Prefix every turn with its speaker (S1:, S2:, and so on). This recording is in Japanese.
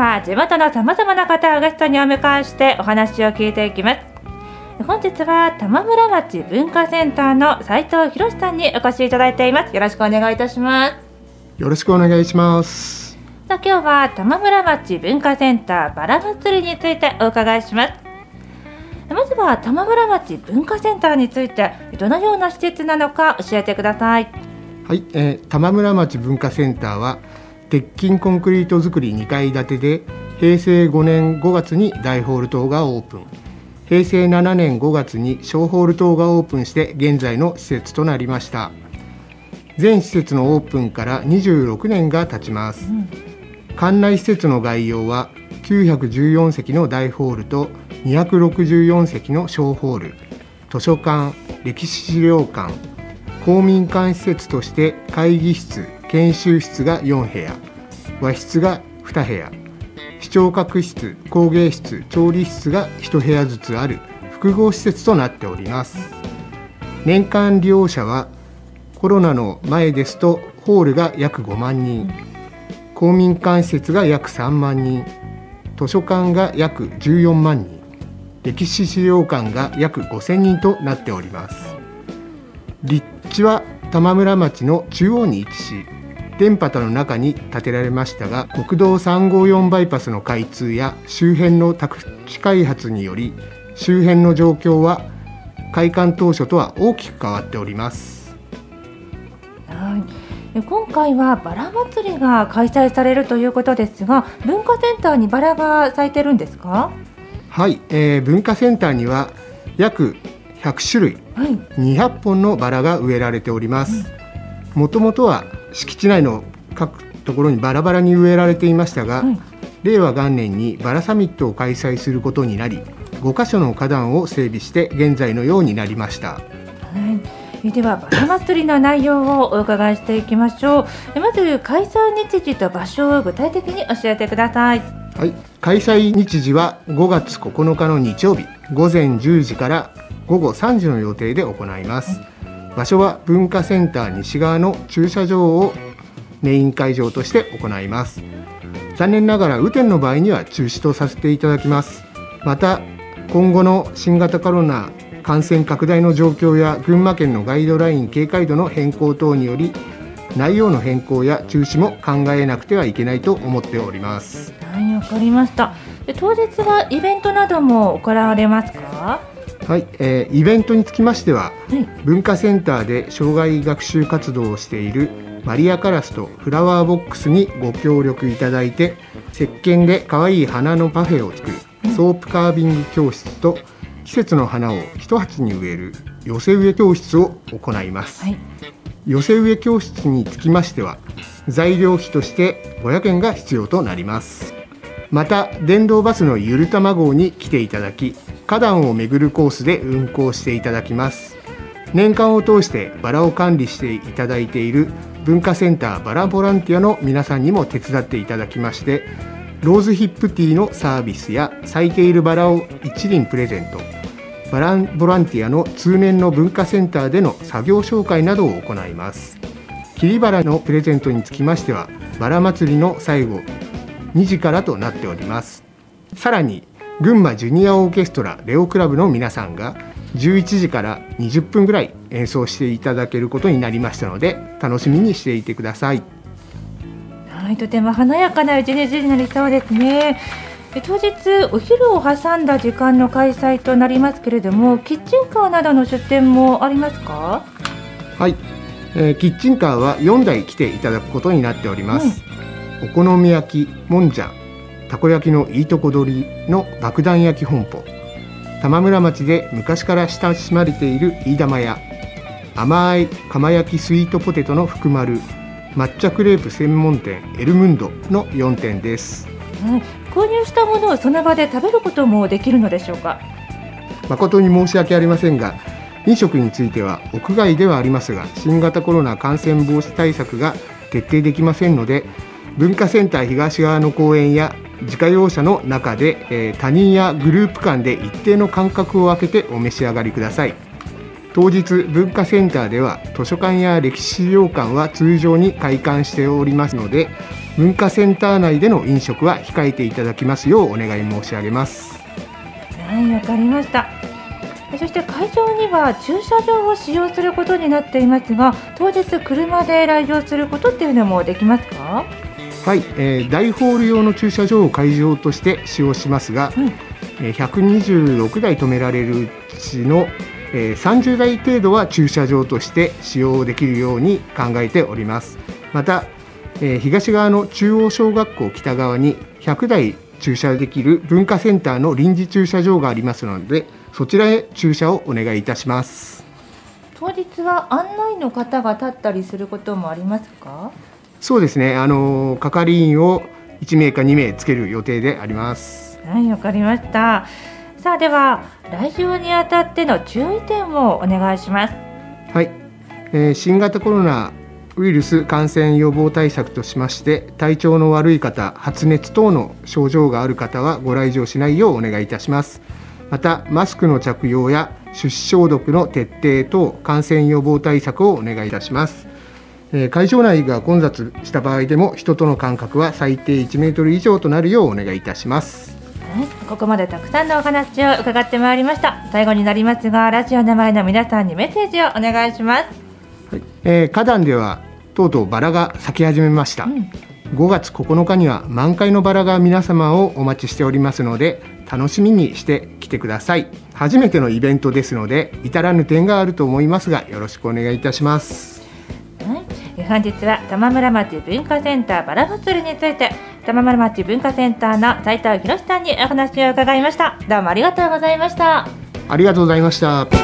S1: は地元のさまざまな方をゲストにお迎えしてお話を聞いていきます。本日は玉村町文化センターの斉藤博さんにお越しいただいています。よろしくお願いいたします。
S2: よろしくお願いします。
S1: さあ、今日は玉村町文化センターバラ祭りについてお伺いします。まずは玉村町文化センターについてどのような施設なのか教えてください。
S2: はい、玉村町文化センターは鉄筋コンクリート造り2階建てで、平成5年5月に大ホール棟がオープン、平成7年5月に小ホール棟がオープンして現在の施設となりました。全施設のオープンから26年が経ちます。館内施設の概要は914席の大ホールと264席の小ホール、図書館、歴史資料館、公民館施設として会議室、研修室が4部屋、和室が2部屋、視聴覚室、工芸室、調理室が1部屋ずつある複合施設となっております。年間利用者はコロナの前ですとホールが約5万人、公民館施設が約3万人、図書館が約14万人、歴史資料館が約5000人となっております。立地は玉村町の中央に位置し、田畑の中に建てられましたが、国道354バイパスの開通や周辺の宅地開発により、周辺の状況は開館当初とは大きく変わっております。
S1: 今回はバラ祭りが開催されるということですが、文化センターにバラが咲いてるんですか？
S2: はい、文化センターには約100種類、200本のバラが植えられております。もともとは敷地内の各ところにバラバラに植えられていましたが、令和元年にバラサミットを開催することになり、5カ所の花壇を整備して現在のようになりました。
S1: ではバラ祭りの内容をお伺いしていきましょう。まず開催日時と場所を具体的に教えてください。
S2: はい、開催日時は5月9日の日曜日、午前10時から午後3時の予定で行います。場所は文化センター西側の駐車場をメイン会場として行います。残念ながら雨天の場合には中止とさせていただきます。また今後の新型コロナ感染拡大の状況や群馬県のガイドライン警戒度の変更等により、内容の変更や中止も考えなくてはいけないと思っております。
S1: はい、わかりました。当日はイベントなども行われますか？
S2: はい、イベントにつきましては、文化センターで障害学習活動をしているマリアカラスとフラワーボックスにご協力いただいて、石鹸でかわいい花のパフェを作るソープカービング教室と、季節の花を一鉢に植える寄せ植え教室を行います。寄せ植え教室につきましては材料費として500円が必要となります。また電動バスのゆるたま号に来ていただき、花壇を巡るコースで運行していただきます。年間を通してバラを管理していただいている文化センターバラボランティアの皆さんにも手伝っていただきまして、ローズヒップティーのサービスや咲いているバラを一輪プレゼント、バラボランティアの通年の文化センターでの作業紹介などを行います。切りバラのプレゼントにつきましてはバラ祭りの最後2時からとなっております。さらに群馬ジュニアオーケストラレオクラブの皆さんが11時から20分ぐらい演奏していただけることになりましたので、楽しみにしていてください。
S1: はい、とても華やかな一日になりそうですね。当日お昼を挟んだ時間の開催となりますけれども、キッチンカーなどの出店もありますか？
S2: はい、キッチンカーは4台来ていただくことになっております。お好み焼き、もんじゃ、たこ焼きのいいとこ取りの爆弾焼き本舗、玉村町で昔から親しまれている飯玉屋、甘い釜焼きスイートポテトの福丸、抹茶クレープ専門店エルムンドの4店です。
S1: 購入したものをその場で食べることもできるのでしょうか？
S2: 誠に申し訳ありませんが、飲食については屋外ではありますが、新型コロナ感染防止対策が徹底できませんので、文化センター東側の公園や自家用車の中で、他人やグループ間で一定の間隔を空けてお召し上がりください。当日文化センターでは図書館や歴史資料館は通常に開館しておりますので、 文化センター内での飲食は控えていただきますようお願い申し上げます。
S1: はい、わかりました。そして会場には駐車場を使用することになっていますが、当日車で来場することっていうのもできますか？
S2: はい、大ホール用の駐車場を会場として使用しますが、126台止められるうちの30台程度は駐車場として使用できるように考えております。また、東側の中央小学校北側に100台駐車できる文化センターの臨時駐車場がありますので、そちらへ駐車をお願いいたします。
S1: 当日は案内の方が立ったりすることもありますか？
S2: そうですね、係員を1名か2名つける予定であります。
S1: はい、わかりました。さあ、では来場にあたっての注意点をお願いします。
S2: はい、新型コロナウイルス感染予防対策としまして、体調の悪い方、発熱等の症状がある方はご来場しないようお願いいたします。また、マスクの着用や手指消毒の徹底等感染予防対策をお願いいたします。会場内が混雑した場合でも人との間隔は最低1メートル以上となるようお願いいたします。
S1: ここまでたくさんのお話を伺ってまいりました。最後になりますが、ラジオの前の皆さんにメッセージをお願いします。
S2: はい、花壇ではとうとうバラが咲き始めました。5月9日には満開のバラが皆様をお待ちしておりますので、楽しみにしてきてください。初めてのイベントですので、至らぬ点があると思いますが、よろしくお願いいたします。
S1: 本日は玉村町文化センターバラ祭りについて、玉村町文化センターの斉藤博さんにお話を伺いました。どうもありがとうございました。
S2: ありがとうございました。